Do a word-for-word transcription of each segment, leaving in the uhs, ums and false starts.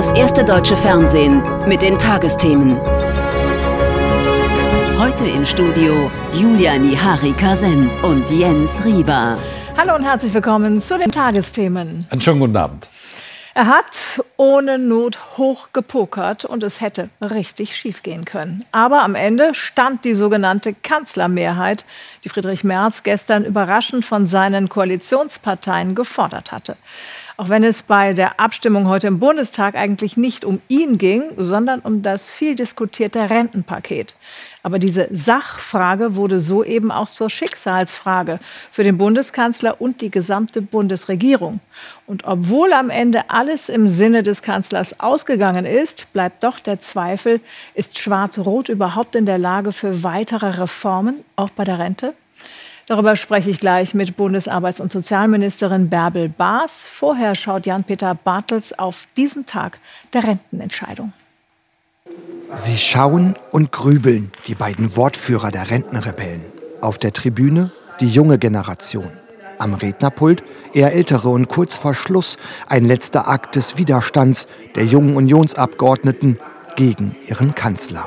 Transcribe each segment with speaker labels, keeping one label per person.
Speaker 1: das erste deutsche Fernsehen mit den Tagesthemen. Heute im Studio Julia Nihari-Kasen und Jens Rieber.
Speaker 2: Hallo und herzlich willkommen zu den Tagesthemen.
Speaker 3: Einen schönen guten Abend.
Speaker 2: Er hat ohne Not hoch gepokert und es hätte richtig schief gehen können. Aber am Ende stand die sogenannte Kanzlermehrheit, die Friedrich Merz gestern überraschend von seinen Koalitionsparteien gefordert hatte. Auch wenn es bei der Abstimmung heute im Bundestag eigentlich nicht um ihn ging, sondern um das viel diskutierte Rentenpaket. Aber diese Sachfrage wurde soeben auch zur Schicksalsfrage für den Bundeskanzler und die gesamte Bundesregierung. Und obwohl am Ende alles im Sinne des Kanzlers ausgegangen ist, bleibt doch der Zweifel, ist Schwarz-Rot überhaupt in der Lage für weitere Reformen, auch bei der Rente? Darüber spreche ich gleich mit Bundesarbeits- und Sozialministerin Bärbel Baas. Vorher schaut Jan-Peter Bartels auf diesen Tag der Rentenentscheidung.
Speaker 4: Sie schauen und grübeln, die beiden Wortführer der Rentenrebellen. Auf der Tribüne die junge Generation. Am Rednerpult eher ältere und kurz vor Schluss ein letzter Akt des Widerstands der jungen Unionsabgeordneten gegen ihren Kanzler.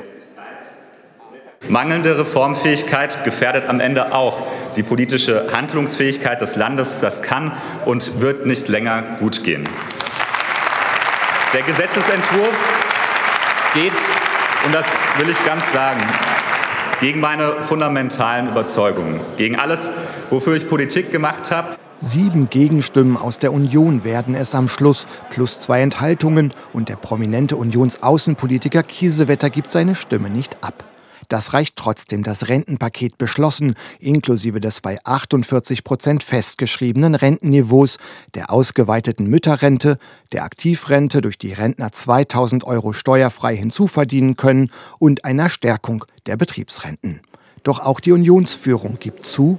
Speaker 5: Mangelnde Reformfähigkeit gefährdet am Ende auch die politische Handlungsfähigkeit des Landes. Das kann und wird nicht länger gut gehen. Der Gesetzesentwurf geht, und das will ich ganz sagen, gegen meine fundamentalen Überzeugungen, gegen alles, wofür ich Politik gemacht habe.
Speaker 4: Sieben Gegenstimmen aus der Union werden es am Schluss, plus zwei Enthaltungen, und der prominente Unionsaußenpolitiker Kiesewetter gibt seine Stimme nicht ab. Das reicht trotzdem, das Rentenpaket beschlossen, inklusive des bei achtundvierzig Prozent festgeschriebenen Rentenniveaus, der ausgeweiteten Mütterrente, der Aktivrente, durch die Rentner zweitausend Euro steuerfrei hinzuverdienen können, und einer Stärkung der Betriebsrenten. Doch auch die Unionsführung gibt zu: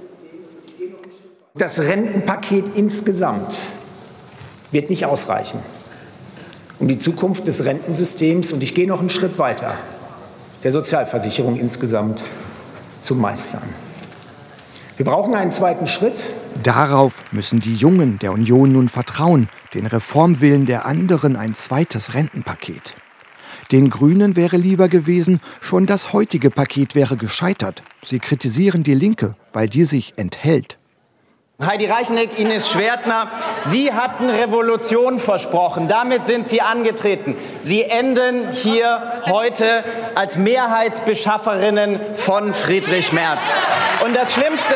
Speaker 6: Das Rentenpaket insgesamt wird nicht ausreichen, um die Zukunft des Rentensystems, und ich gehe noch einen Schritt weiter, der Sozialversicherung insgesamt zu meistern. Wir brauchen einen zweiten Schritt.
Speaker 4: Darauf müssen die Jungen der Union nun vertrauen, den Reformwillen der anderen ein zweites Rentenpaket. Den Grünen wäre lieber gewesen, schon das heutige Paket wäre gescheitert. Sie kritisieren die Linke, weil die sich enthält.
Speaker 7: Heidi Reicheneck, Ines Schwertner, Sie hatten Revolution versprochen. Damit sind Sie angetreten. Sie enden hier heute als Mehrheitsbeschafferinnen von Friedrich Merz. Und das Schlimmste,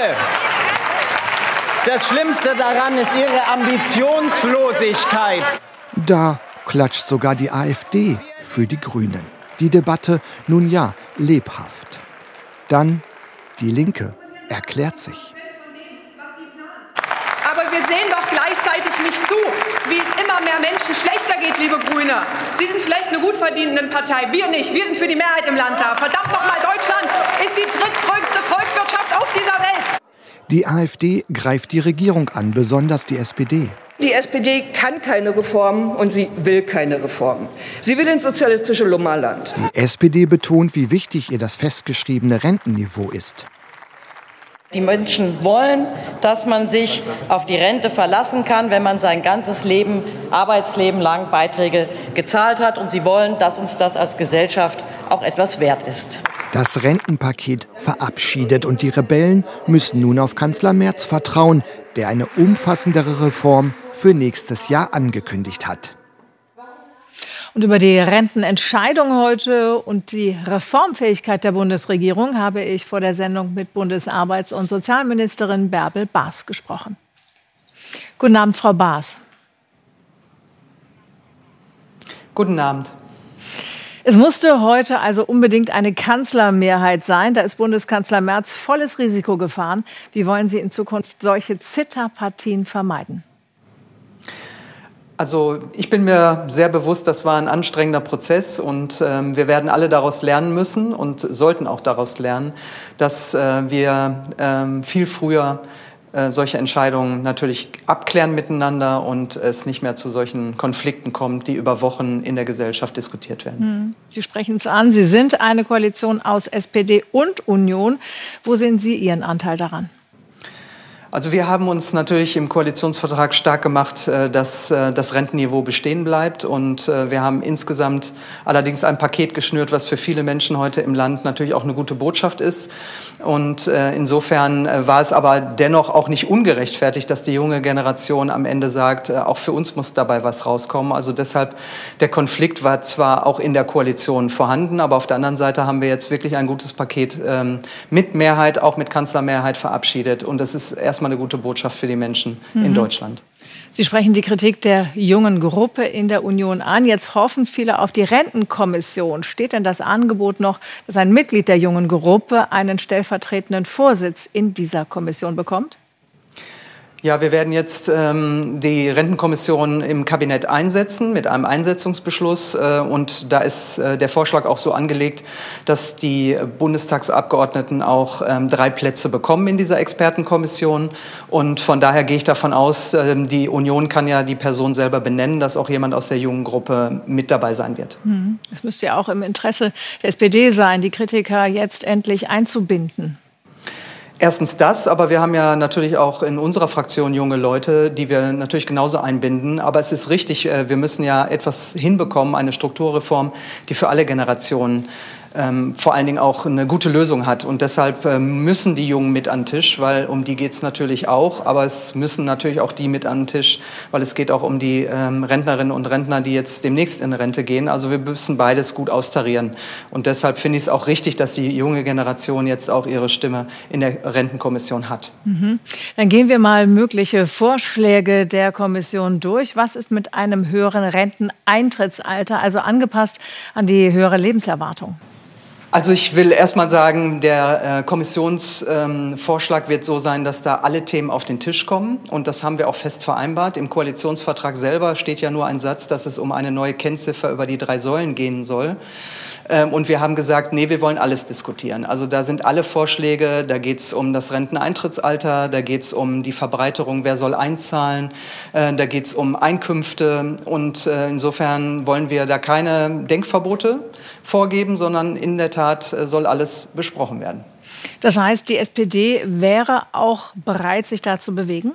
Speaker 7: das Schlimmste daran ist Ihre Ambitionslosigkeit.
Speaker 4: Da klatscht sogar die AfD für die Grünen. Die Debatte, nun ja, lebhaft. Dann die Linke erklärt sich.
Speaker 8: Aber wir sehen doch gleichzeitig nicht zu, wie es immer mehr Menschen schlechter geht, liebe Grüne. Sie sind vielleicht eine gut verdienende Partei, wir nicht. Wir sind für die Mehrheit im Landtag. Verdammt nochmal, Deutschland ist die drittgrößte Volkswirtschaft auf dieser Welt.
Speaker 4: Die AfD greift die Regierung an, besonders die S P D.
Speaker 9: Die S P D kann keine Reformen und sie will keine Reformen. Sie will ins sozialistische Lummerland.
Speaker 4: Die S P D betont, wie wichtig ihr das festgeschriebene Rentenniveau ist.
Speaker 10: Die Menschen wollen, dass man sich auf die Rente verlassen kann, wenn man sein ganzes Leben, Arbeitsleben lang Beiträge gezahlt hat. Und sie wollen, dass uns das als Gesellschaft auch etwas wert ist.
Speaker 4: Das Rentenpaket verabschiedet, und die Rebellen müssen nun auf Kanzler Merz vertrauen, der eine umfassendere Reform für nächstes Jahr angekündigt hat.
Speaker 2: Und über die Rentenentscheidung heute und die Reformfähigkeit der Bundesregierung habe ich vor der Sendung mit Bundesarbeits- und Sozialministerin Bärbel Baas gesprochen. Guten Abend, Frau Baas.
Speaker 11: Guten Abend.
Speaker 2: Es musste heute also unbedingt eine Kanzlermehrheit sein. Da ist Bundeskanzler Merz volles Risiko gefahren. Wie wollen Sie in Zukunft solche Zitterpartien vermeiden?
Speaker 11: Also ich bin mir sehr bewusst, das war ein anstrengender Prozess, und ähm, wir werden alle daraus lernen müssen und sollten auch daraus lernen, dass äh, wir ähm, viel früher äh, solche Entscheidungen natürlich abklären miteinander und es nicht mehr zu solchen Konflikten kommt, die über Wochen in der Gesellschaft diskutiert werden.
Speaker 2: Sie sprechen es an, Sie sind eine Koalition aus S P D und Union. Wo sehen Sie Ihren Anteil daran?
Speaker 11: Also wir haben uns natürlich im Koalitionsvertrag stark gemacht, dass das Rentenniveau bestehen bleibt. Und wir haben insgesamt allerdings ein Paket geschnürt, was für viele Menschen heute im Land natürlich auch eine gute Botschaft ist. Und insofern war es aber dennoch auch nicht ungerechtfertigt, dass die junge Generation am Ende sagt, auch für uns muss dabei was rauskommen. Also deshalb, der Konflikt war zwar auch in der Koalition vorhanden, aber auf der anderen Seite haben wir jetzt wirklich ein gutes Paket mit Mehrheit, auch mit Kanzlermehrheit verabschiedet. Und das ist erst eine gute Botschaft für die Menschen mhm. in Deutschland.
Speaker 2: Sie sprechen die Kritik der jungen Gruppe in der Union an. Jetzt hoffen viele auf die Rentenkommission. Steht denn das Angebot noch, dass ein Mitglied der jungen Gruppe einen stellvertretenden Vorsitz in dieser Kommission bekommt?
Speaker 11: Ja, wir werden jetzt ähm, die Rentenkommission im Kabinett einsetzen mit einem Einsetzungsbeschluss. Äh, und da ist äh, der Vorschlag auch so angelegt, dass die Bundestagsabgeordneten auch ähm, drei Plätze bekommen in dieser Expertenkommission. Und von daher gehe ich davon aus, äh, die Union kann ja die Person selber benennen, dass auch jemand aus der jungen Gruppe mit dabei sein wird.
Speaker 2: Es müsste ja auch im Interesse der S P D sein, die Kritiker jetzt endlich einzubinden.
Speaker 11: Erstens das, aber wir haben ja natürlich auch in unserer Fraktion junge Leute, die wir natürlich genauso einbinden. Aber es ist richtig, wir müssen ja etwas hinbekommen, eine Strukturreform, die für alle Generationen ähm, vor allen Dingen auch eine gute Lösung hat. Und deshalb ähm, müssen die Jungen mit an den Tisch, weil um die geht es natürlich auch. Aber es müssen natürlich auch die mit an den Tisch, weil es geht auch um die ähm, Rentnerinnen und Rentner, die jetzt demnächst in Rente gehen. Also wir müssen beides gut austarieren. Und deshalb finde ich es auch richtig, dass die junge Generation jetzt auch ihre Stimme in der Rentenkommission hat.
Speaker 2: Mhm. Dann gehen wir mal mögliche Vorschläge der Kommission durch. Was ist mit einem höheren Renteneintrittsalter, also angepasst an die höhere Lebenserwartung?
Speaker 11: Also ich will erst mal sagen, der äh, Kommissionsvorschlag ähm, wird so sein, dass da alle Themen auf den Tisch kommen. Und das haben wir auch fest vereinbart. Im Koalitionsvertrag selber steht ja nur ein Satz, dass es um eine neue Kennziffer über die drei Säulen gehen soll. Ähm, und wir haben gesagt, nee, wir wollen alles diskutieren. Also da sind alle Vorschläge, da geht es um das Renteneintrittsalter, da geht es um die Verbreiterung, wer soll einzahlen, äh, da geht es um Einkünfte. Und äh, insofern wollen wir da keine Denkverbote vorgeben, sondern in der Tat soll alles besprochen werden.
Speaker 2: Das heißt, die S P D wäre auch bereit, sich da zu bewegen?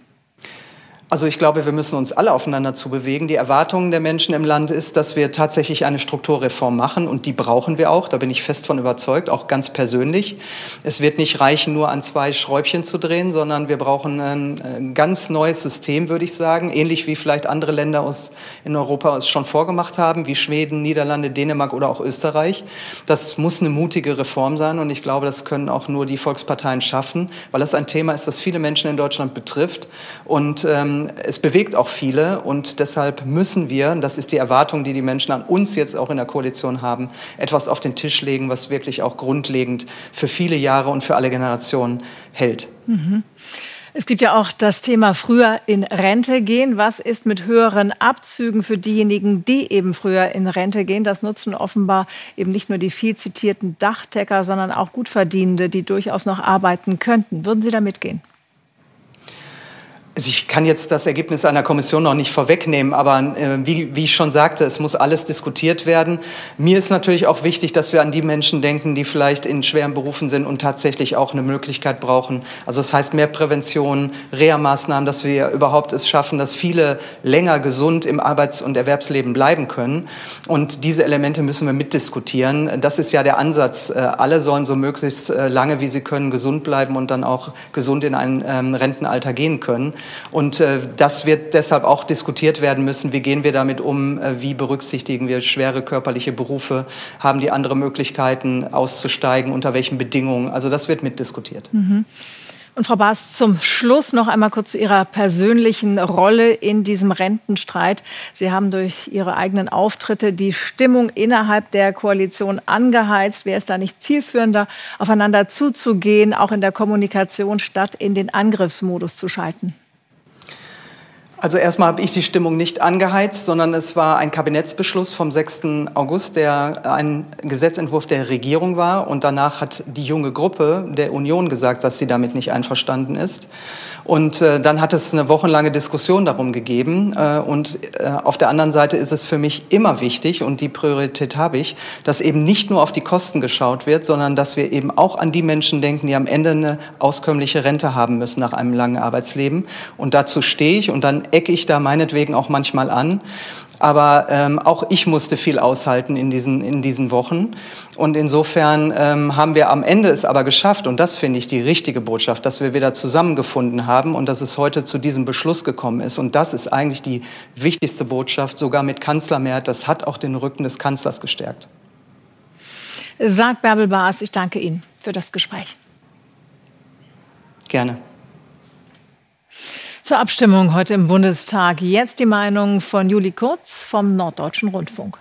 Speaker 11: Also ich glaube, wir müssen uns alle aufeinander zu bewegen. Die Erwartung der Menschen im Land ist, dass wir tatsächlich eine Strukturreform machen und die brauchen wir auch. Da bin ich fest von überzeugt, auch ganz persönlich. Es wird nicht reichen, nur an zwei Schräubchen zu drehen, sondern wir brauchen ein, ein ganz neues System, würde ich sagen, ähnlich wie vielleicht andere Länder aus, in Europa es schon vorgemacht haben, wie Schweden, Niederlande, Dänemark oder auch Österreich. Das muss eine mutige Reform sein und ich glaube, das können auch nur die Volksparteien schaffen, weil das ein Thema ist, das viele Menschen in Deutschland betrifft und ähm, es bewegt auch viele und deshalb müssen wir, das ist die Erwartung, die die Menschen an uns jetzt auch in der Koalition haben, etwas auf den Tisch legen, was wirklich auch grundlegend für viele Jahre und für alle Generationen hält.
Speaker 2: Mhm. Es gibt ja auch das Thema früher in Rente gehen. Was ist mit höheren Abzügen für diejenigen, die eben früher in Rente gehen? Das nutzen offenbar eben nicht nur die viel zitierten Dachdecker, sondern auch Gutverdienende, die durchaus noch arbeiten könnten. Würden Sie da mitgehen?
Speaker 11: Also ich kann jetzt das Ergebnis einer Kommission noch nicht vorwegnehmen, aber äh, wie, wie ich schon sagte, es muss alles diskutiert werden. Mir ist natürlich auch wichtig, dass wir an die Menschen denken, die vielleicht in schweren Berufen sind und tatsächlich auch eine Möglichkeit brauchen. Also das heißt mehr Prävention, Reha-Maßnahmen, dass wir überhaupt es schaffen, dass viele länger gesund im Arbeits- und Erwerbsleben bleiben können. Und diese Elemente müssen wir mitdiskutieren. Das ist ja der Ansatz. Alle sollen so möglichst lange, wie sie können, gesund bleiben und dann auch gesund in ein ähm, Rentenalter gehen können. Und äh, das wird deshalb auch diskutiert werden müssen. Wie gehen wir damit um? Äh, wie berücksichtigen wir schwere körperliche Berufe? Haben die andere Möglichkeiten auszusteigen? Unter welchen Bedingungen? Also das wird mitdiskutiert.
Speaker 2: Mhm. Und Frau Baas, zum Schluss noch einmal kurz zu Ihrer persönlichen Rolle in diesem Rentenstreit. Sie haben durch Ihre eigenen Auftritte die Stimmung innerhalb der Koalition angeheizt. Wäre es da nicht zielführender, aufeinander zuzugehen, auch in der Kommunikation, statt in den Angriffsmodus zu schalten?
Speaker 11: Also erstmal habe ich die Stimmung nicht angeheizt, sondern es war ein Kabinettsbeschluss vom sechsten August, der ein Gesetzentwurf der Regierung war. Und danach hat die junge Gruppe der Union gesagt, dass sie damit nicht einverstanden ist. Und äh, dann hat es eine wochenlange Diskussion darum gegeben. Äh, und äh, auf der anderen Seite ist es für mich immer wichtig, und die Priorität habe ich, dass eben nicht nur auf die Kosten geschaut wird, sondern dass wir eben auch an die Menschen denken, die am Ende eine auskömmliche Rente haben müssen nach einem langen Arbeitsleben. Und dazu stehe ich, und dann ecke ich da meinetwegen auch manchmal an. Aber ähm, auch ich musste viel aushalten in diesen, in diesen Wochen. Und insofern ähm, haben wir am Ende es aber geschafft, und das finde ich die richtige Botschaft, dass wir wieder zusammengefunden haben und dass es heute zu diesem Beschluss gekommen ist. Und das ist eigentlich die wichtigste Botschaft, sogar mit Kanzlermehrheit. Das hat auch den Rücken des Kanzlers gestärkt.
Speaker 2: Sagt Bärbel Baas, ich danke Ihnen für das Gespräch.
Speaker 11: Gerne.
Speaker 2: Zur Abstimmung heute im Bundestag. Jetzt die Meinung von Julie Kurz vom Norddeutschen Rundfunk.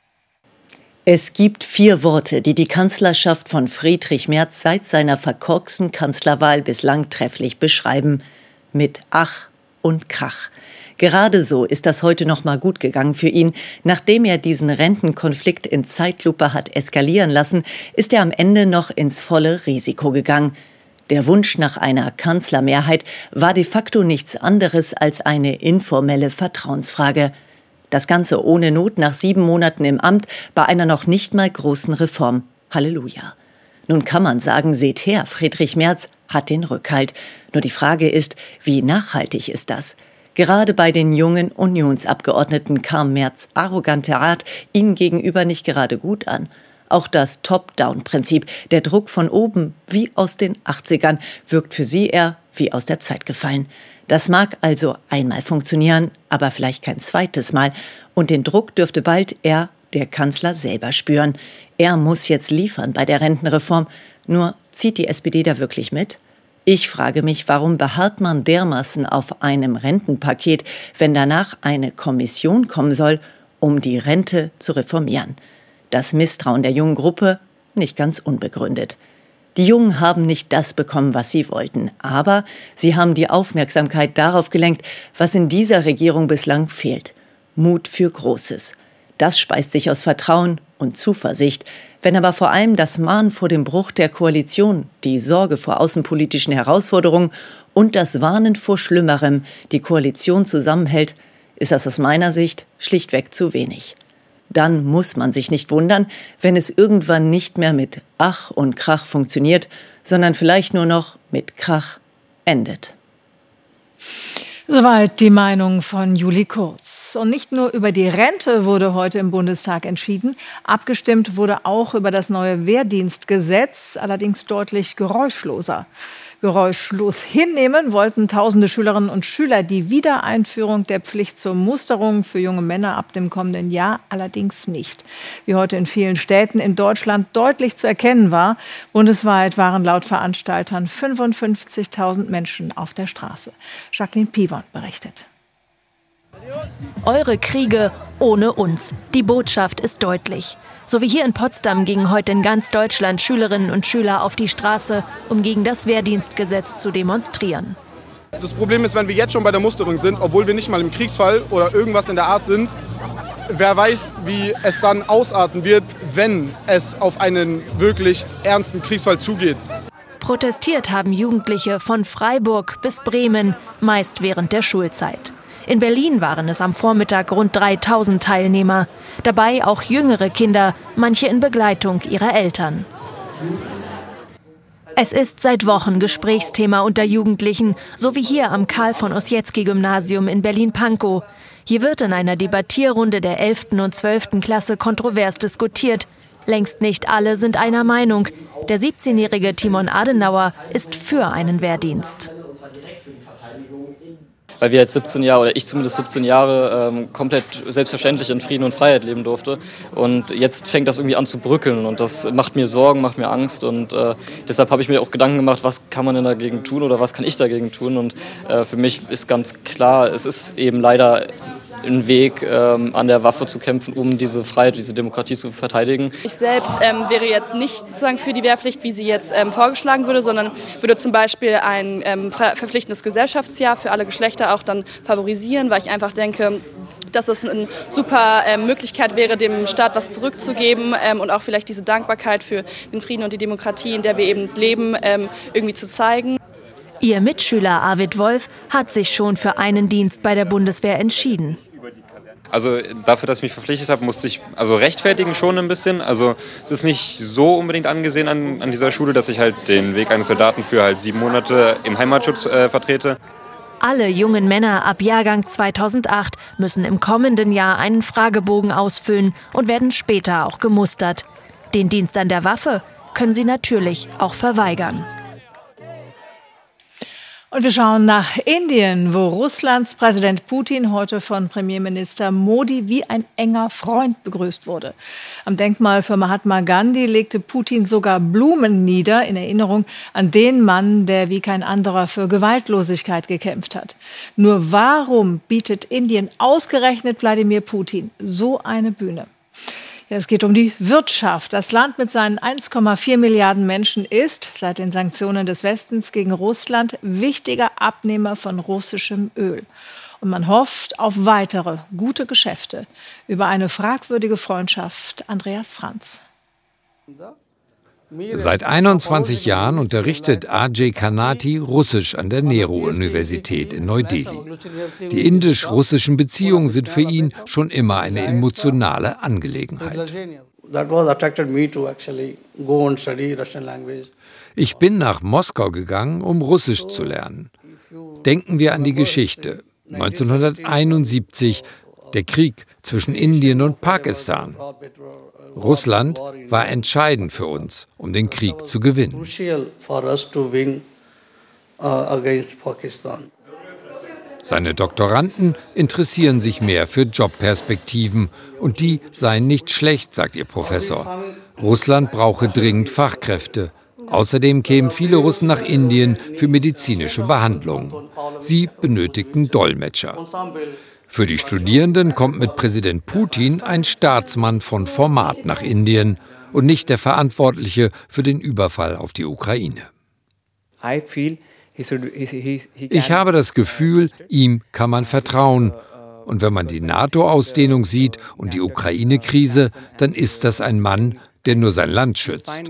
Speaker 3: Es gibt vier Worte, die die Kanzlerschaft von Friedrich Merz seit seiner verkorksten Kanzlerwahl bislang trefflich beschreiben. Mit Ach und Krach. Gerade so ist das heute noch mal gut gegangen für ihn. Nachdem er diesen Rentenkonflikt in Zeitlupe hat eskalieren lassen, ist er am Ende noch ins volle Risiko gegangen. Der Wunsch nach einer Kanzlermehrheit war de facto nichts anderes als eine informelle Vertrauensfrage. Das Ganze ohne Not nach sieben Monaten im Amt bei einer noch nicht mal großen Reform. Halleluja. Nun kann man sagen, seht her, Friedrich Merz hat den Rückhalt. Nur die Frage ist, wie nachhaltig ist das? Gerade bei den jungen Unionsabgeordneten kam Merz' arrogante Art ihnen gegenüber nicht gerade gut an. Auch das Top-Down-Prinzip, der Druck von oben wie aus den achtzigern, wirkt für sie eher wie aus der Zeit gefallen. Das mag also einmal funktionieren, aber vielleicht kein zweites Mal. Und den Druck dürfte bald er, der Kanzler, selber spüren. Er muss jetzt liefern bei der Rentenreform. Nur zieht die S P D da wirklich mit? Ich frage mich, warum beharrt man dermaßen auf einem Rentenpaket, wenn danach eine Kommission kommen soll, um die Rente zu reformieren? Das Misstrauen der jungen Gruppe nicht ganz unbegründet. Die Jungen haben nicht das bekommen, was sie wollten, aber sie haben die Aufmerksamkeit darauf gelenkt, was in dieser Regierung bislang fehlt. Mut für Großes. Das speist sich aus Vertrauen und Zuversicht. Wenn aber vor allem das Mahnen vor dem Bruch der Koalition, die Sorge vor außenpolitischen Herausforderungen und das Warnen vor Schlimmerem die Koalition zusammenhält, ist das aus meiner Sicht schlichtweg zu wenig. Dann muss man sich nicht wundern, wenn es irgendwann nicht mehr mit Ach und Krach funktioniert, sondern vielleicht nur noch mit Krach endet.
Speaker 2: Soweit die Meinung von Julie Kurz. Und nicht nur über die Rente wurde heute im Bundestag entschieden. Abgestimmt wurde auch über das neue Wehrdienstgesetz, allerdings deutlich geräuschloser. Geräuschlos hinnehmen wollten tausende Schülerinnen und Schüler die Wiedereinführung der Pflicht zur Musterung für junge Männer ab dem kommenden Jahr allerdings nicht. Wie heute in vielen Städten in Deutschland deutlich zu erkennen war, bundesweit waren laut Veranstaltern fünfundfünfzigtausend Menschen auf der Straße. Jacqueline Piewon berichtet.
Speaker 12: Eure Kriege ohne uns. Die Botschaft ist deutlich. So wie hier in Potsdam gingen heute in ganz Deutschland Schülerinnen und Schüler auf die Straße, um gegen das Wehrdienstgesetz zu demonstrieren.
Speaker 13: Das Problem ist, wenn wir jetzt schon bei der Musterung sind, obwohl wir nicht mal im Kriegsfall oder irgendwas in der Art sind, wer weiß, wie es dann ausarten wird, wenn es auf einen wirklich ernsten Kriegsfall zugeht.
Speaker 12: Protestiert haben Jugendliche von Freiburg bis Bremen, meist während der Schulzeit. In Berlin waren es am Vormittag rund dreitausend Teilnehmer, dabei auch jüngere Kinder, manche in Begleitung ihrer Eltern. Es ist seit Wochen Gesprächsthema unter Jugendlichen, so wie hier am Karl-von-Ossietzky-Gymnasium in Berlin-Pankow. Hier wird in einer Debattierrunde der elften und zwölften Klasse kontrovers diskutiert. Längst nicht alle sind einer Meinung. Der siebzehnjährige Timon Adenauer ist für einen Wehrdienst.
Speaker 14: Weil wir jetzt siebzehn Jahre, oder ich zumindest siebzehn Jahre, ähm, komplett selbstverständlich in Frieden und Freiheit leben durfte. Und jetzt fängt das irgendwie an zu bröckeln und das macht mir Sorgen, macht mir Angst. Und äh, deshalb habe ich mir auch Gedanken gemacht, was kann man denn dagegen tun oder was kann ich dagegen tun. Und äh, für mich ist ganz klar, es ist eben leider einen Weg, ähm, an der Waffe zu kämpfen, um diese Freiheit, diese Demokratie zu verteidigen.
Speaker 15: Ich selbst ähm, wäre jetzt nicht sozusagen für die Wehrpflicht, wie sie jetzt ähm, vorgeschlagen würde, sondern würde zum Beispiel ein ähm, verpflichtendes Gesellschaftsjahr für alle Geschlechter auch dann favorisieren, weil ich einfach denke, dass es eine super äh, Möglichkeit wäre, dem Staat was zurückzugeben ähm, und auch vielleicht diese Dankbarkeit für den Frieden und die Demokratie, in der wir eben leben, ähm, irgendwie zu zeigen.
Speaker 12: Ihr Mitschüler Arvid Wolf hat sich schon für einen Dienst bei der Bundeswehr entschieden.
Speaker 16: Also dafür, dass ich mich verpflichtet habe, musste ich also rechtfertigen schon ein bisschen. Also es ist nicht so unbedingt angesehen an, an dieser Schule, dass ich halt den Weg eines Soldaten für halt sieben Monate im Heimatschutz äh, vertrete.
Speaker 12: Alle jungen Männer ab Jahrgang zweitausendacht müssen im kommenden Jahr einen Fragebogen ausfüllen und werden später auch gemustert. Den Dienst an der Waffe können sie natürlich auch verweigern.
Speaker 2: Und wir schauen nach Indien, wo Russlands Präsident Putin heute von Premierminister Modi wie ein enger Freund begrüßt wurde. Am Denkmal für Mahatma Gandhi legte Putin sogar Blumen nieder in Erinnerung an den Mann, der wie kein anderer für Gewaltlosigkeit gekämpft hat. Nur warum bietet Indien ausgerechnet Wladimir Putin so eine Bühne? Ja, es geht um die Wirtschaft. Das Land mit seinen eins Komma vier Milliarden Menschen ist seit den Sanktionen des Westens gegen Russland wichtiger Abnehmer von russischem Öl. Und man hofft auf weitere gute Geschäfte. Über eine fragwürdige Freundschaft Andreas Franz.
Speaker 17: Seit einundzwanzig Jahren unterrichtet Ajay Kanati Russisch an der Nehru-Universität in Neu-Delhi. Die indisch-russischen Beziehungen sind für ihn schon immer eine emotionale Angelegenheit. Ich bin nach Moskau gegangen, um Russisch zu lernen. Denken wir an die Geschichte. neunzehnhunderteinundsiebzig, der Krieg zwischen Indien und Pakistan. Russland war entscheidend für uns, um den Krieg zu gewinnen. Seine Doktoranden interessieren sich mehr für Jobperspektiven und die seien nicht schlecht, sagt ihr Professor. Russland brauche dringend Fachkräfte. Außerdem kämen viele Russen nach Indien für medizinische Behandlungen. Sie benötigten Dolmetscher. Für die Studierenden kommt mit Präsident Putin ein Staatsmann von Format nach Indien und nicht der Verantwortliche für den Überfall auf die Ukraine. Ich habe das Gefühl, ihm kann man vertrauen. Und wenn man die NATO-Ausdehnung sieht und die Ukraine-Krise, dann ist das ein Mann, der nur sein Land schützt.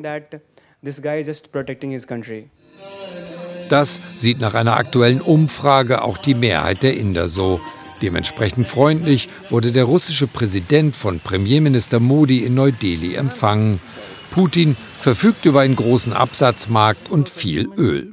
Speaker 17: Das sieht nach einer aktuellen Umfrage auch die Mehrheit der Inder so. Dementsprechend freundlich wurde der russische Präsident von Premierminister Modi in Neu-Delhi empfangen. Putin verfügt über einen großen Absatzmarkt und viel Öl.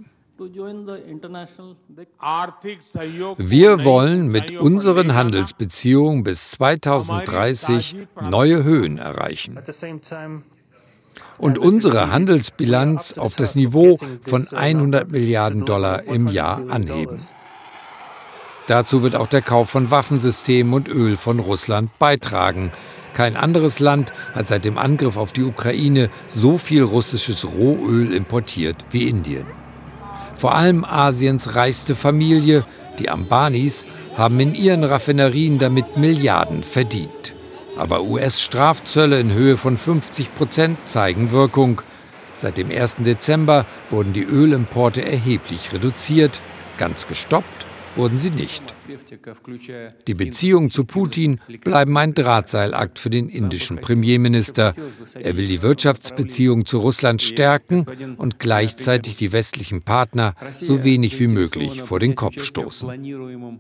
Speaker 17: Wir wollen mit unseren Handelsbeziehungen bis zweitausenddreißig neue Höhen erreichen und unsere Handelsbilanz auf das Niveau von hundert Milliarden Dollar im Jahr anheben. Dazu wird auch der Kauf von Waffensystemen und Öl von Russland beitragen. Kein anderes Land hat seit dem Angriff auf die Ukraine so viel russisches Rohöl importiert wie Indien. Vor allem Asiens reichste Familie, die Ambanis, haben in ihren Raffinerien damit Milliarden verdient. Aber U S-Strafzölle in Höhe von fünfzig Prozent zeigen Wirkung. Seit dem ersten Dezember wurden die Ölimporte erheblich reduziert. Ganz gestoppt wurden sie nicht. Die Beziehungen zu Putin bleiben ein Drahtseilakt für den indischen Premierminister. Er will die Wirtschaftsbeziehungen zu Russland stärken und gleichzeitig die westlichen Partner so wenig wie möglich vor den Kopf stoßen.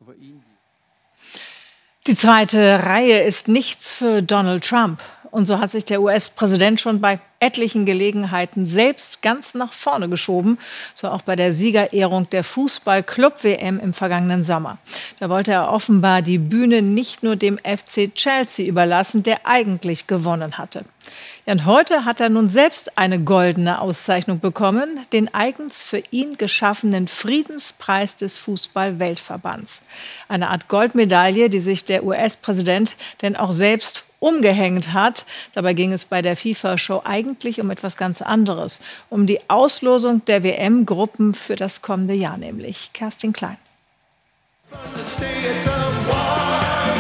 Speaker 2: Die zweite Reihe ist nichts für Donald Trump. Und so hat sich der U S-Präsident schon bei etlichen Gelegenheiten selbst ganz nach vorne geschoben, so auch bei der Siegerehrung der Fußball-Club-W M im vergangenen Sommer. Da wollte er offenbar die Bühne nicht nur dem F C Chelsea überlassen, der eigentlich gewonnen hatte. Ja, und heute hat er nun selbst eine goldene Auszeichnung bekommen, den eigens für ihn geschaffenen Friedenspreis des Fußball-Weltverbands. Eine Art Goldmedaille, die sich der U S-Präsident denn auch selbst umgehängt hat. Dabei ging es bei der FIFA-Show eigentlich um etwas ganz anderes, um die Auslosung der W M-Gruppen für das kommende Jahr nämlich. Kerstin Klein.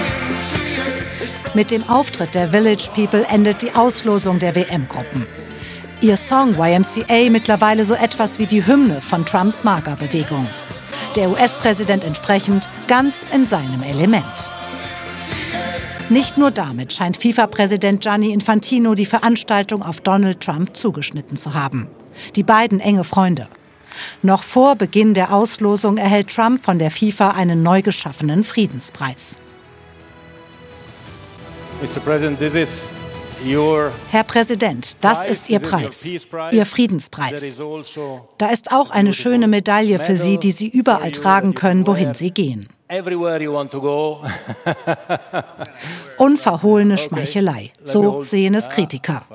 Speaker 18: Mit dem Auftritt der Village People endet die Auslosung der W M-Gruppen. Ihr Song Y M C A mittlerweile so etwas wie die Hymne von Trumps MAGA-Bewegung. Der U S-Präsident entsprechend ganz in seinem Element. Nicht nur damit scheint FIFA-Präsident Gianni Infantino die Veranstaltung auf Donald Trump zugeschnitten zu haben. Die beiden enge Freunde. Noch vor Beginn der Auslosung erhält Trump von der FIFA einen neu geschaffenen Friedenspreis.
Speaker 19: Mister President, this is your
Speaker 18: Herr Präsident, das ist Ihr Preis, Ihr Friedenspreis. Da ist auch eine schöne Medaille für Sie, die Sie überall tragen können, wohin Sie gehen. Unverhohlene Schmeichelei, so sehen es Kritiker.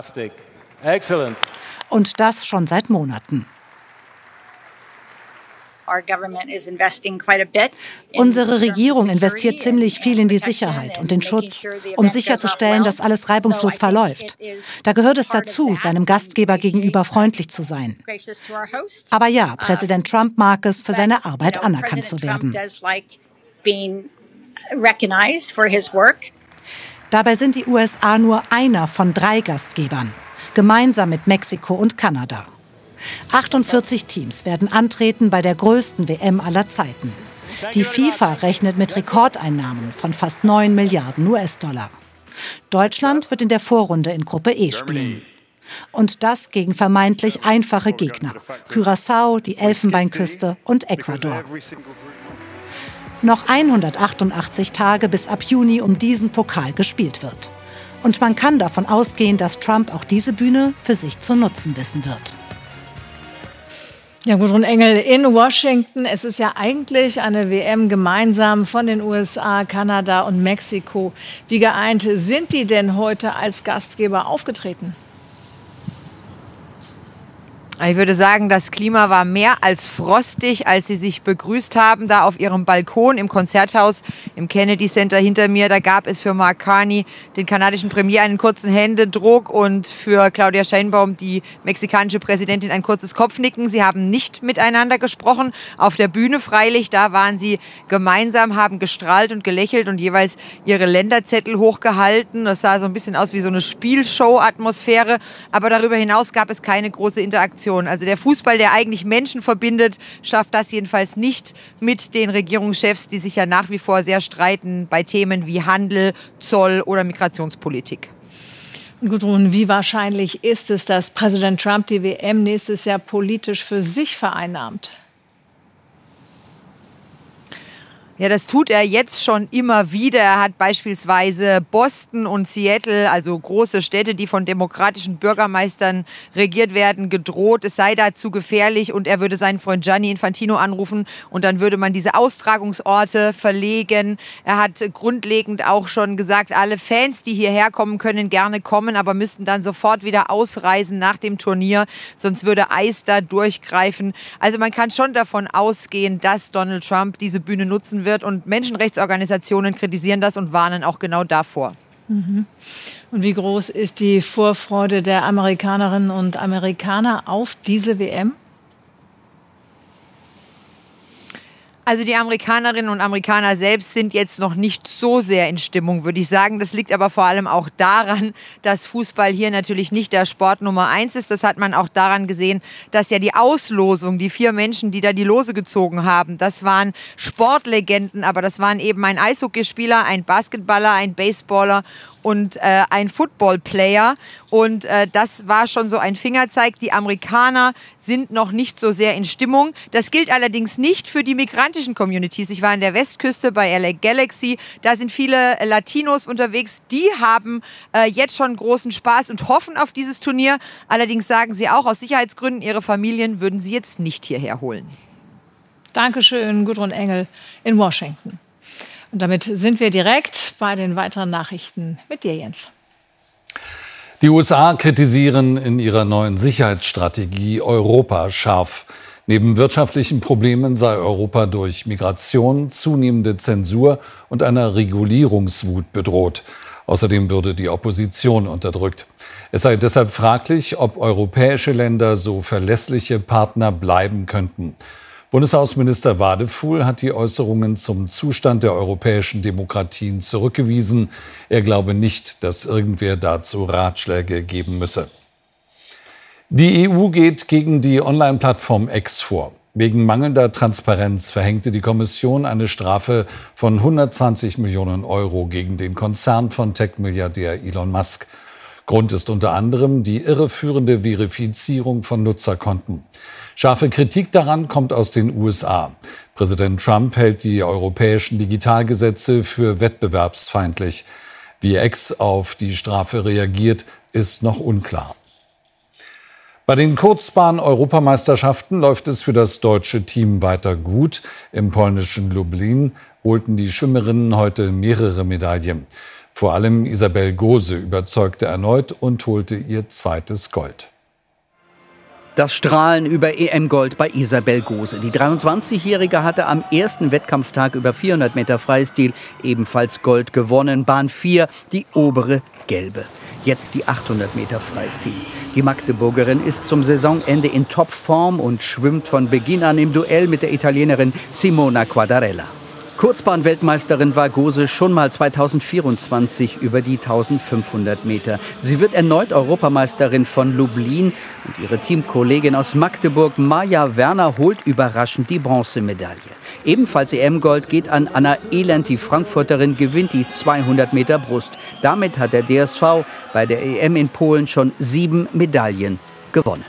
Speaker 18: Und das schon seit Monaten. Unsere Regierung investiert ziemlich viel in die Sicherheit und den Schutz, um sicherzustellen, dass alles reibungslos verläuft. Da gehört es dazu, seinem Gastgeber gegenüber freundlich zu sein. Aber ja, Präsident Trump mag es, für seine Arbeit anerkannt zu werden. Dabei sind die U S A nur einer von drei Gastgebern, gemeinsam mit Mexiko und Kanada. achtundvierzig Teams werden antreten bei der größten W M aller Zeiten. Die FIFA rechnet mit Rekordeinnahmen von fast neun Milliarden U S-Dollar. Deutschland wird in der Vorrunde in Gruppe E spielen. Und das gegen vermeintlich einfache Gegner. Curaçao, die Elfenbeinküste und Ecuador. Noch hundertachtundachtzig Tage bis ab Juni um diesen Pokal gespielt wird. Und man kann davon ausgehen, dass Trump auch diese Bühne für sich zu nutzen wissen wird.
Speaker 2: Ja, Gudrun Engel, in Washington, es ist ja eigentlich eine W M gemeinsam von den U S A, Kanada und Mexiko. Wie geeint sind die denn heute als Gastgeber aufgetreten?
Speaker 20: Ich würde sagen, das Klima war mehr als frostig, als sie sich begrüßt haben, da auf ihrem Balkon im Konzerthaus im Kennedy Center hinter mir. Da gab es für Mark Carney, den kanadischen Premier, einen kurzen Händedruck und für Claudia Sheinbaum, die mexikanische Präsidentin, ein kurzes Kopfnicken. Sie haben nicht miteinander gesprochen. Auf der Bühne freilich, da waren sie gemeinsam, haben gestrahlt und gelächelt und jeweils ihre Länderzettel hochgehalten. Das sah so ein bisschen aus wie so eine Spielshow-Atmosphäre. Aber darüber hinaus gab es keine große Interaktion. Also der Fußball, der eigentlich Menschen verbindet, schafft das jedenfalls nicht mit den Regierungschefs, die sich ja nach wie vor sehr streiten bei Themen wie Handel, Zoll oder Migrationspolitik.
Speaker 2: Gudrun, wie wahrscheinlich ist es, dass Präsident Trump die W M nächstes Jahr politisch für sich vereinnahmt?
Speaker 20: Ja, das tut er jetzt schon immer wieder. Er hat beispielsweise Boston und Seattle, also große Städte, die von demokratischen Bürgermeistern regiert werden, gedroht. Es sei dazu gefährlich und er würde seinen Freund Gianni Infantino anrufen und dann würde man diese Austragungsorte verlegen. Er hat grundlegend auch schon gesagt, alle Fans, die hierher kommen, können gerne kommen, aber müssten dann sofort wieder ausreisen nach dem Turnier, sonst würde ICE da durchgreifen. Also man kann schon davon ausgehen, dass Donald Trump diese Bühne nutzen wird. Und Menschenrechtsorganisationen kritisieren das und warnen auch genau davor.
Speaker 2: Mhm. Und wie groß ist die Vorfreude der Amerikanerinnen und Amerikaner auf diese W M?
Speaker 20: Also die Amerikanerinnen und Amerikaner selbst sind jetzt noch nicht so sehr in Stimmung, würde ich sagen. Das liegt aber vor allem auch daran, dass Fußball hier natürlich nicht der Sport Nummer eins ist. Das hat man auch daran gesehen, dass ja die Auslosung, die vier Menschen, die da die Lose gezogen haben, das waren Sportlegenden, aber das waren eben ein Eishockeyspieler, ein Basketballer, ein Baseballer und äh, ein Footballplayer. Und äh, das war schon so ein Fingerzeig. Die Amerikaner sind noch nicht so sehr in Stimmung. Das gilt allerdings nicht für die migrantischen Communities. Ich war an der Westküste bei L A Galaxy. Da sind viele Latinos unterwegs. Die haben äh, jetzt schon großen Spaß und hoffen auf dieses Turnier. Allerdings sagen sie auch, aus Sicherheitsgründen, ihre Familien würden sie jetzt nicht hierher holen.
Speaker 2: Dankeschön, Gudrun Engel in Washington. Und damit sind wir direkt bei den weiteren Nachrichten mit dir, Jens.
Speaker 21: Die U S A kritisieren in ihrer neuen Sicherheitsstrategie Europa scharf. Neben wirtschaftlichen Problemen sei Europa durch Migration, zunehmende Zensur und einer Regulierungswut bedroht. Außerdem würde die Opposition unterdrückt. Es sei deshalb fraglich, ob europäische Länder so verlässliche Partner bleiben könnten. Bundesaußenminister Wadefuhl hat die Äußerungen zum Zustand der europäischen Demokratien zurückgewiesen. Er glaube nicht, dass irgendwer dazu Ratschläge geben müsse. Die E U geht gegen die Online-Plattform X vor. Wegen mangelnder Transparenz verhängte die Kommission eine Strafe von hundertzwanzig Millionen Euro gegen den Konzern von Tech-Milliardär Elon Musk. Grund ist unter anderem die irreführende Verifizierung von Nutzerkonten. Scharfe Kritik daran kommt aus den U S A. Präsident Trump hält die europäischen Digitalgesetze für wettbewerbsfeindlich. Wie X auf die Strafe reagiert, ist noch unklar. Bei den Kurzbahn-Europameisterschaften läuft es für das deutsche Team weiter gut. Im polnischen Lublin holten die Schwimmerinnen heute mehrere Medaillen. Vor allem Isabel Gose überzeugte erneut und holte ihr zweites Gold.
Speaker 1: Das Strahlen über E M-Gold bei Isabel Gose. Die dreiundzwanzigjährige hatte am ersten Wettkampftag über vierhundert Meter Freistil ebenfalls Gold gewonnen. Bahn vier, die obere gelbe. Jetzt die achthundert Meter Freistil. Die Magdeburgerin ist zum Saisonende in Topform und schwimmt von Beginn an im Duell mit der Italienerin Simona Quadarella. Kurzbahn-Weltmeisterin war Gose schon mal zweitausendvierundzwanzig über die eintausendfünfhundert Meter. Sie wird erneut Europameisterin von Lublin und ihre Teamkollegin aus Magdeburg, Maja Werner, holt überraschend die Bronzemedaille. Ebenfalls E M-Gold geht an Anna Elend, die Frankfurterin gewinnt die zweihundert Meter Brust. Damit hat der D S V bei der E M in Polen schon sieben Medaillen gewonnen.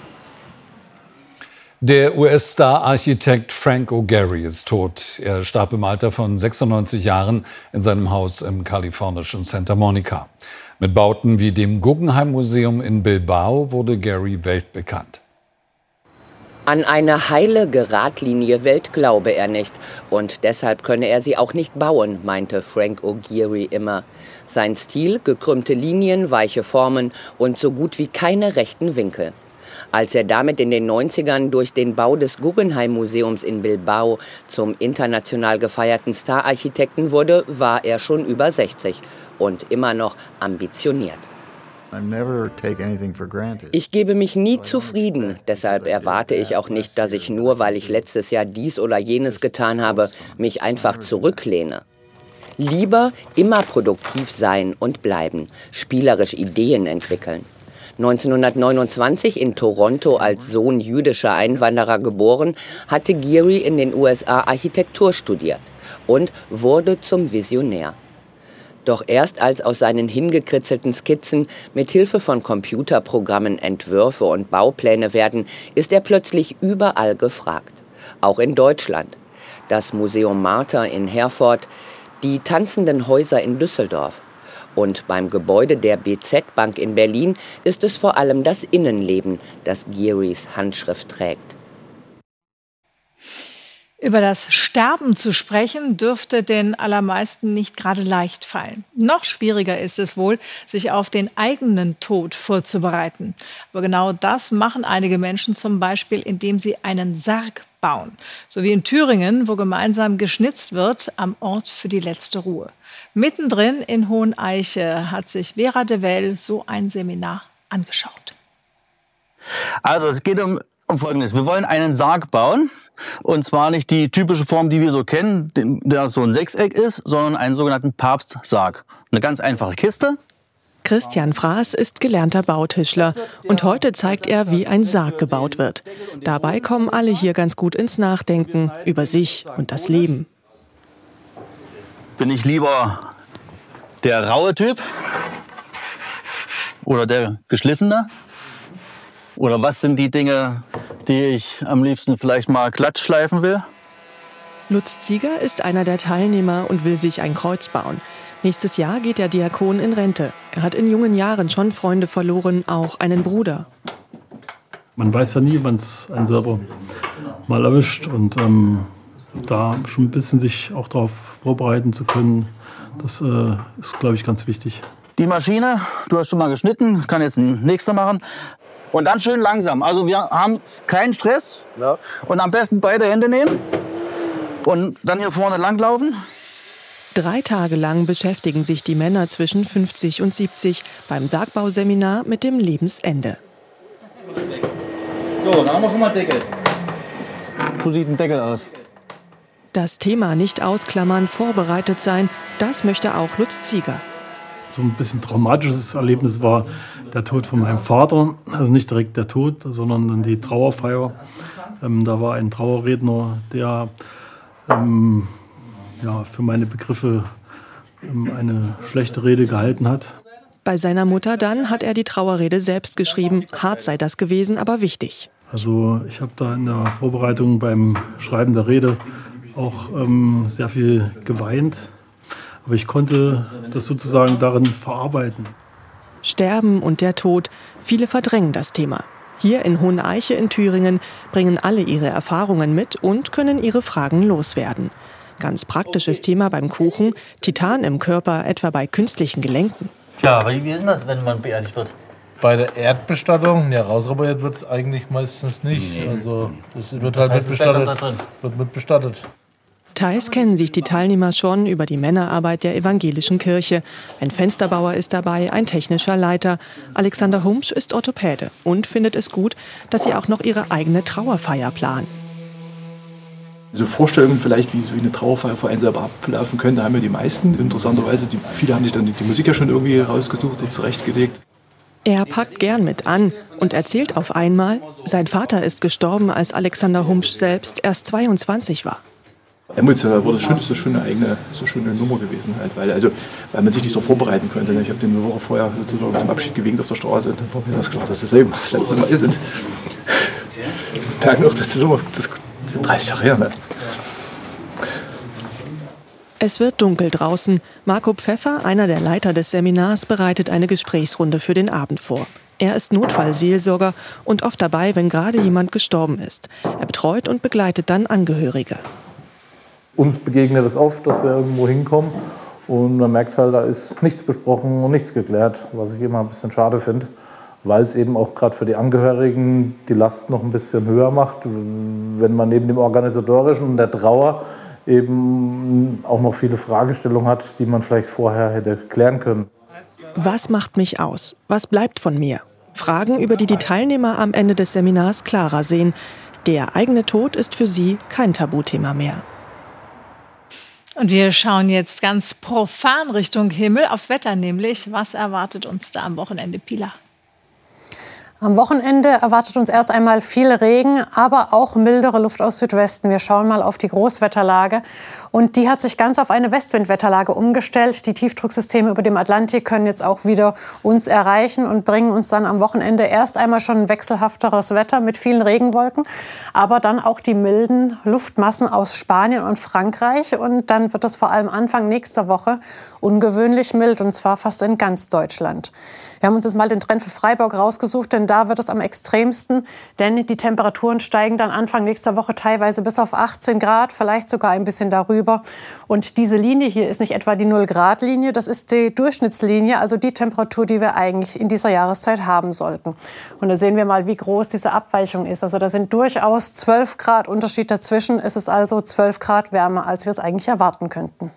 Speaker 21: Der U S-Star-Architekt Frank O'Gary ist tot. Er starb im Alter von sechsundneunzig Jahren in seinem Haus im kalifornischen Santa Monica. Mit Bauten wie dem Guggenheim-Museum in Bilbao wurde Gary weltbekannt.
Speaker 22: An eine heile, geradlinige Welt glaube er nicht. Und deshalb könne er sie auch nicht bauen, meinte Frank O'Gary immer. Sein Stil, gekrümmte Linien, weiche Formen und so gut wie keine rechten Winkel. Als er damit in den neunzigern durch den Bau des Guggenheim-Museums in Bilbao zum international gefeierten Star-Architekten wurde, war er schon über sechzig und immer noch ambitioniert. Ich gebe mich nie zufrieden, deshalb erwarte ich auch nicht, dass ich nur, weil ich letztes Jahr dies oder jenes getan habe, mich einfach zurücklehne. Lieber immer produktiv sein und bleiben, spielerisch Ideen entwickeln. neunzehnhundertneunundzwanzig in Toronto als Sohn jüdischer Einwanderer geboren, hatte Geary in den U S A Architektur studiert und wurde zum Visionär. Doch erst als aus seinen hingekritzelten Skizzen mit Hilfe von Computerprogrammen Entwürfe und Baupläne werden, ist er plötzlich überall gefragt. Auch in Deutschland. Das Museum Martha in Herford, die tanzenden Häuser in Düsseldorf. Und beim Gebäude der B Z-Bank in Berlin ist es vor allem das Innenleben, das Gearys Handschrift trägt.
Speaker 2: Über das Sterben zu sprechen, dürfte den allermeisten nicht gerade leicht fallen. Noch schwieriger ist es wohl, sich auf den eigenen Tod vorzubereiten. Aber genau das machen einige Menschen zum Beispiel, indem sie einen Sarg bauen. So wie in Thüringen, wo gemeinsam geschnitzt wird am Ort für die letzte Ruhe. Mittendrin in Hoheneiche hat sich Vera de Wel so ein Seminar angeschaut.
Speaker 23: Also es geht um, um Folgendes. Wir wollen einen Sarg bauen. Und zwar nicht die typische Form, die wir so kennen, der so ein Sechseck ist, sondern einen sogenannten Papstsarg. Eine ganz einfache Kiste.
Speaker 24: Christian Fraß ist gelernter Bautischler und heute zeigt er, wie ein Sarg gebaut wird. Dabei kommen alle hier ganz gut ins Nachdenken über sich und das Leben.
Speaker 23: Bin ich lieber der raue Typ oder der geschliffene? Oder was sind die Dinge, die ich am liebsten vielleicht mal glatt schleifen will?
Speaker 24: Lutz Zieger ist einer der Teilnehmer und will sich ein Kreuz bauen. Nächstes Jahr geht der Diakon in Rente. Er hat in jungen Jahren schon Freunde verloren, auch einen Bruder.
Speaker 25: Man weiß ja nie, wann es einen selber mal erwischt. Und ähm, da schon ein bisschen sich auch darauf vorbereiten zu können, das äh, ist, glaube ich, ganz wichtig.
Speaker 23: Die Maschine, du hast schon mal geschnitten, das kann jetzt ein nächster machen. Und dann schön langsam. Also wir haben keinen Stress. Ja. Und am besten beide Hände nehmen und dann hier vorne langlaufen.
Speaker 24: Drei Tage lang beschäftigen sich die Männer zwischen fünfzig und siebzig beim Sargbauseminar mit dem Lebensende.
Speaker 23: So, da haben wir schon mal Deckel. so sieht ein Deckel aus.
Speaker 24: Das Thema nicht ausklammern, vorbereitet sein, das möchte auch Lutz Zieger.
Speaker 25: So ein bisschen traumatisches Erlebnis war der Tod von meinem Vater. Also nicht direkt der Tod, sondern dann die Trauerfeier. Ähm, da war ein Trauerredner, der ähm, ja, für meine Begriffe ähm, eine schlechte Rede gehalten hat.
Speaker 24: Bei seiner Mutter dann hat er die Trauerrede selbst geschrieben. Hart sei das gewesen, aber wichtig.
Speaker 25: Also ich habe da in der Vorbereitung beim Schreiben der Rede auch ähm, sehr viel geweint. Aber ich konnte das sozusagen darin verarbeiten.
Speaker 24: Sterben und der Tod, viele verdrängen das Thema. Hier in Hoheneiche in Thüringen bringen alle ihre Erfahrungen mit und können ihre Fragen loswerden. Ganz praktisches Thema beim Kuchen, Titan im Körper, etwa bei künstlichen Gelenken.
Speaker 5: Tja, wie ist denn das, wenn man beerdigt wird? Bei der Erdbestattung, ja, rausoperiert wird es eigentlich meistens nicht. Nee. Also das wird halt mitbestattet. Wird mitbestattet.
Speaker 24: Teils kennen sich die Teilnehmer schon über die Männerarbeit der evangelischen Kirche. Ein Fensterbauer ist dabei, ein technischer Leiter. Alexander Humsch ist Orthopäde und findet es gut, dass sie auch noch ihre eigene Trauerfeier planen.
Speaker 6: So Vorstellungen vielleicht, wie so eine Trauerfeier für einen selber ablaufen könnte, haben ja die meisten. Interessanterweise, die, viele haben sich dann die Musik ja schon irgendwie rausgesucht und zurechtgelegt.
Speaker 24: Er packt gern mit an und erzählt auf einmal, sein Vater ist gestorben, als Alexander Humsch selbst erst zweiundzwanzig war.
Speaker 6: Emotional war das schon, ist das schon eine eigene, so schöne Nummer gewesen, halt, weil, also, weil man sich nicht darauf vorbereiten konnte. Ich habe den eine Woche vorher sozusagen zum Abschied gewinkt auf der Straße und dann war mir das klar, dass das eben das letzte Mal ist. Ich merke auch, das ist immer, das sind dreißig Jahre her. Ne?
Speaker 24: Es wird dunkel draußen. Marco Pfeffer, einer der Leiter des Seminars, bereitet eine Gesprächsrunde für den Abend vor. Er ist Notfallseelsorger und oft dabei, wenn gerade jemand gestorben ist. Er betreut und begleitet dann Angehörige.
Speaker 5: Uns begegnet es oft, dass wir irgendwo hinkommen und man merkt halt, da ist nichts besprochen und nichts geklärt, was ich immer ein bisschen schade finde, weil es eben auch gerade für die Angehörigen die Last noch ein bisschen höher macht, wenn man neben dem Organisatorischen und der Trauer eben auch noch viele Fragestellungen hat, die man vielleicht vorher hätte klären können.
Speaker 24: Was macht mich aus? Was bleibt von mir? Fragen, über die die Teilnehmer am Ende des Seminars klarer sehen. Der eigene Tod ist für sie kein Tabuthema mehr.
Speaker 2: Und wir schauen jetzt ganz profan Richtung Himmel, aufs Wetter nämlich. Was erwartet uns da am Wochenende, Pila?
Speaker 7: Am Wochenende erwartet uns erst einmal viel Regen, aber auch mildere Luft aus Südwesten. Wir schauen mal auf die Großwetterlage. Und die hat sich ganz auf eine Westwindwetterlage umgestellt. Die Tiefdrucksysteme über dem Atlantik können jetzt auch wieder uns erreichen und bringen uns dann am Wochenende erst einmal schon ein wechselhafteres Wetter mit vielen Regenwolken, aber dann auch die milden Luftmassen aus Spanien und Frankreich. Und dann wird es vor allem Anfang nächster Woche ungewöhnlich mild, und zwar fast in ganz Deutschland. Wir haben uns jetzt mal den Trend für Freiburg rausgesucht, denn da wird es am extremsten. Denn die Temperaturen steigen dann Anfang nächster Woche teilweise bis auf achtzehn Grad, vielleicht sogar ein bisschen darüber. Und diese Linie hier ist nicht etwa die null-Grad-Linie, das ist die Durchschnittslinie, also die Temperatur, die wir eigentlich in dieser Jahreszeit haben sollten. Und da sehen wir mal, wie groß diese Abweichung ist. Also da sind durchaus zwölf Grad Unterschied dazwischen. Es ist also zwölf Grad wärmer, als wir es eigentlich erwarten könnten.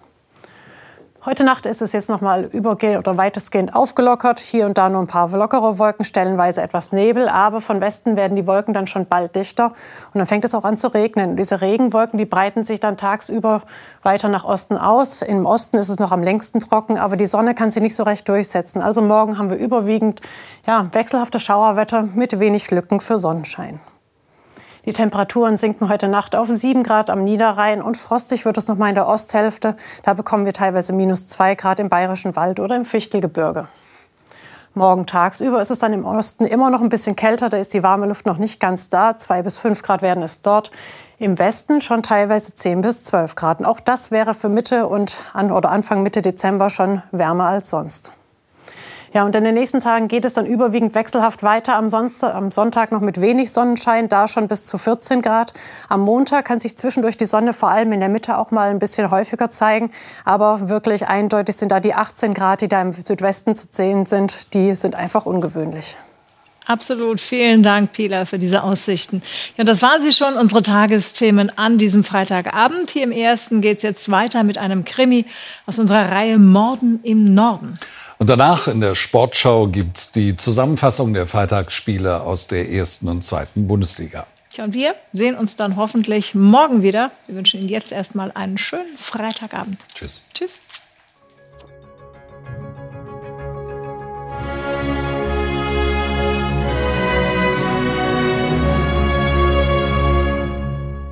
Speaker 7: Heute Nacht ist es jetzt noch mal übergehend oder weitestgehend aufgelockert. Hier und da nur ein paar lockere Wolken, stellenweise etwas Nebel. Aber von Westen werden die Wolken dann schon bald dichter. Und dann fängt es auch an zu regnen. Diese Regenwolken, die breiten sich dann tagsüber weiter nach Osten aus. Im Osten ist es noch am längsten trocken, aber die Sonne kann sich nicht so recht durchsetzen. Also morgen haben wir überwiegend ja, wechselhaftes Schauerwetter mit wenig Lücken für Sonnenschein. Die Temperaturen sinken heute Nacht auf sieben Grad am Niederrhein und frostig wird es noch mal in der Osthälfte. Da bekommen wir teilweise minus zwei Grad im Bayerischen Wald oder im Fichtelgebirge. Morgen tagsüber ist es dann im Osten immer noch ein bisschen kälter, da ist die warme Luft noch nicht ganz da. zwei bis fünf Grad werden es dort. Im Westen schon teilweise zehn bis zwölf Grad. Und auch das wäre für Mitte und an, oder Anfang Mitte Dezember schon wärmer als sonst. Ja, und in den nächsten Tagen geht es dann überwiegend wechselhaft weiter. Am, Sonntag, am Sonntag noch mit wenig Sonnenschein, da schon bis zu vierzehn Grad. Am Montag kann sich zwischendurch die Sonne vor allem in der Mitte auch mal ein bisschen häufiger zeigen. Aber wirklich eindeutig sind da die achtzehn Grad, die da im Südwesten zu sehen sind, die sind einfach ungewöhnlich.
Speaker 2: Absolut. Vielen Dank, Pila, für diese Aussichten. Ja, das waren sie schon, unsere Tagesthemen an diesem Freitagabend. Hier im Ersten geht es jetzt weiter mit einem Krimi aus unserer Reihe Morden im Norden.
Speaker 21: Und danach in der Sportschau gibt's die Zusammenfassung der Freitagsspiele aus der ersten und zweiten Bundesliga.
Speaker 2: Tja, und wir sehen uns dann hoffentlich morgen wieder. Wir wünschen Ihnen jetzt erstmal einen schönen Freitagabend.
Speaker 4: Tschüss.
Speaker 2: Tschüss.